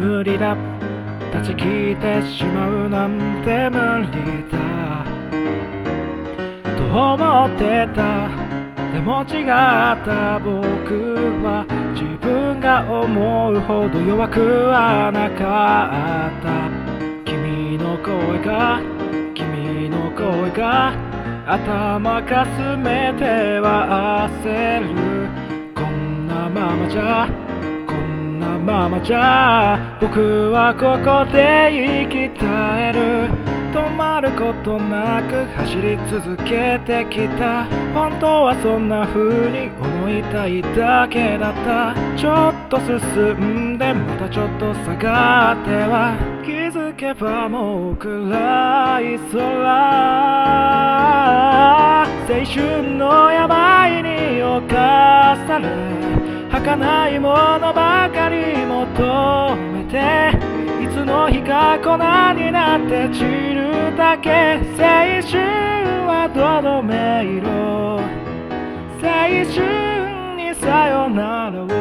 無理だ、断ち切ってしまうなんて無理だと思ってた。でも違った。僕は自分が思うほど弱くはなかった。君の声が頭かすめては焦る。こんなままじゃ僕はここで生き絶える。止まることなく走り続けてきた。本当はそんな風に思いたいだけだった。ちょっと進んでまたちょっと下がっては、気づけばもう暗い空。青春の病に侵され、儚いものばかり求めて、いつの日か粉になって散るだけ。青春はどの迷路、青春にさよならを